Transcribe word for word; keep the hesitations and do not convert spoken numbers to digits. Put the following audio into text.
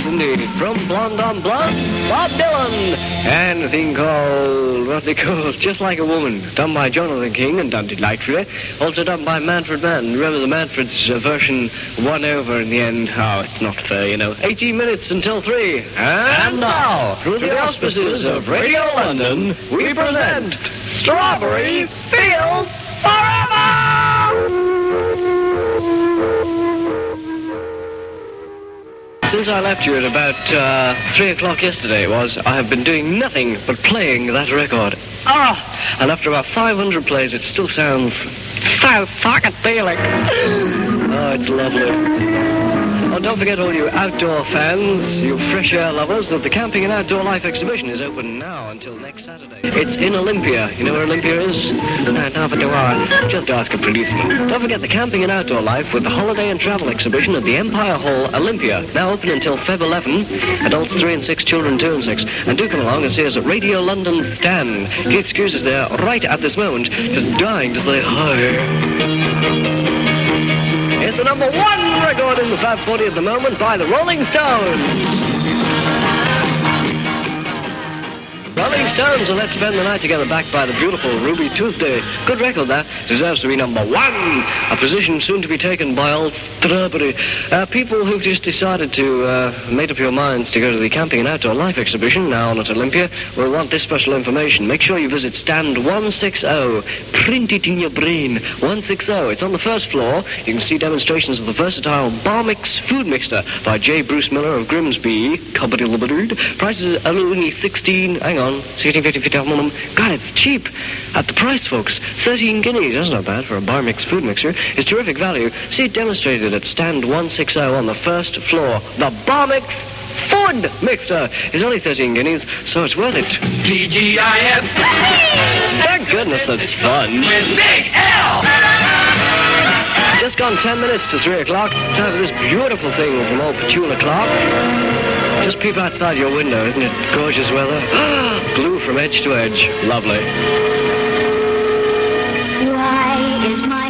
indeed. From Blonde on Blonde, Bob Dylan. And a thing called, what's it called? Just Like a Woman, done by Jonathan King and done delightfully. Also done by Manfred Mann. Remember the Manfred's uh, version won over in the end. Oh, it's not fair, you know. eighteen minutes until three. And, and now, through the auspices of Radio London, we present Strawberry Fields Forever! Since I left you at about uh, three o'clock yesterday, it was, I have been doing nothing but playing that record. Ah! And after about five hundred plays, it still sounds so psychedelic. Oh, it's lovely. Oh, don't forget all you outdoor fans, you fresh air lovers, that the Camping and Outdoor Life exhibition is open now until next Saturday. It's in Olympia. You know where Olympia is? No, no, but there are. Just ask a policeman. Don't forget the Camping and Outdoor Life with the Holiday and Travel exhibition at the Empire Hall, Olympia. Now open until February eleventh. Adults three and six, children two and six. And do come along and see us at Radio London Stand. Keith Screws is there right at this moment, just dying to say hi. It's the number one record in the Fab forty at the moment by the Rolling Stones. Rolling Stones and Let's Spend the Night Together, backed by the beautiful Ruby Tuesday. Good record, that. Deserves to be number one. A position soon to be taken by old Strawberry. Uh, people who've just decided to, uh, made up your minds to go to the Camping and Outdoor Life exhibition, now on at Olympia, will want this special information. Make sure you visit stand one sixty. Print it in your brain. one sixty. It's on the first floor. You can see demonstrations of the versatile Bar Mix food mixer by J. Bruce Miller of Grimsby. Company Limited. Prices are only sixteen. Hang on. sixteen fifty fifty minimum. God, it's cheap. At the price, folks. thirteen guineas. That's not bad for a Bar Mix food mixer. It's terrific value. See it demonstrated at stand one sixty on the first floor. The Bar Mix food mixer is only thirteen guineas, so it's worth it. T G I F. Thank goodness that's fun. With Big L. Just gone ten minutes to three o'clock. Time for this beautiful thing from old Petula Clark. Just peep outside your window, isn't it gorgeous weather? Blue from edge to edge. Lovely. Why is my